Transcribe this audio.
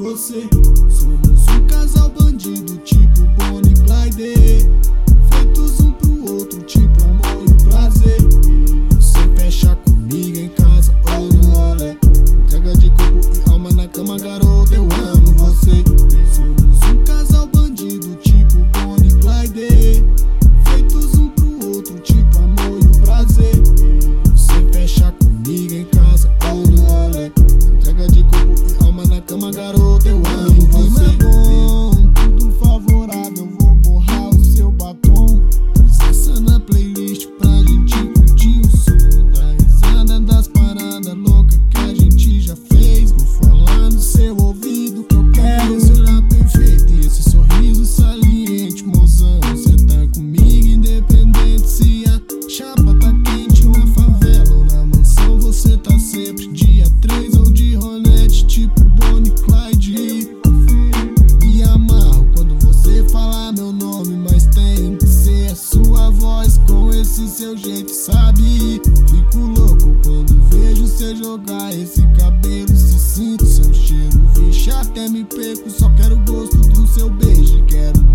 você. Somos um casal bandido, tipo Bonnie e Clyde, feitos um pro outro, tipo amor e prazer. Você fecha comigo em casa ou no rolê, entrega de corpo e alma na cama, garota, eu amo você. Somos um casal bandido, tipo Bonnie e Clyde, feitos um pro outro, tipo amor e prazer. Você fecha comigo em casa ou no rolê, entrega de corpo e alma na cama, garota, eu amo você. É bom, tudo favorável, vou borrar o seu batom. Pus essa na playlist pra gente curtir o som, da risada das paradas loucas que a gente já fez. Vou falar no seu ouvido que eu quero esse olhar perfeito e esse sorriso saliente, mozão. Cê tá comigo independente se a chapa tá quente na favela ou na mansão. Você tá sempre dia 3 ou de rolete, tipo Bonnie e Clyde. Me amarro quando você fala meu nome, mas tem que ser a sua voz com esse seu jeito, sabe? Fico louco quando vejo você jogar esse cabelo, se sinto seu cheiro, vixe, até me perco. Só quero o gosto do seu beijo, quero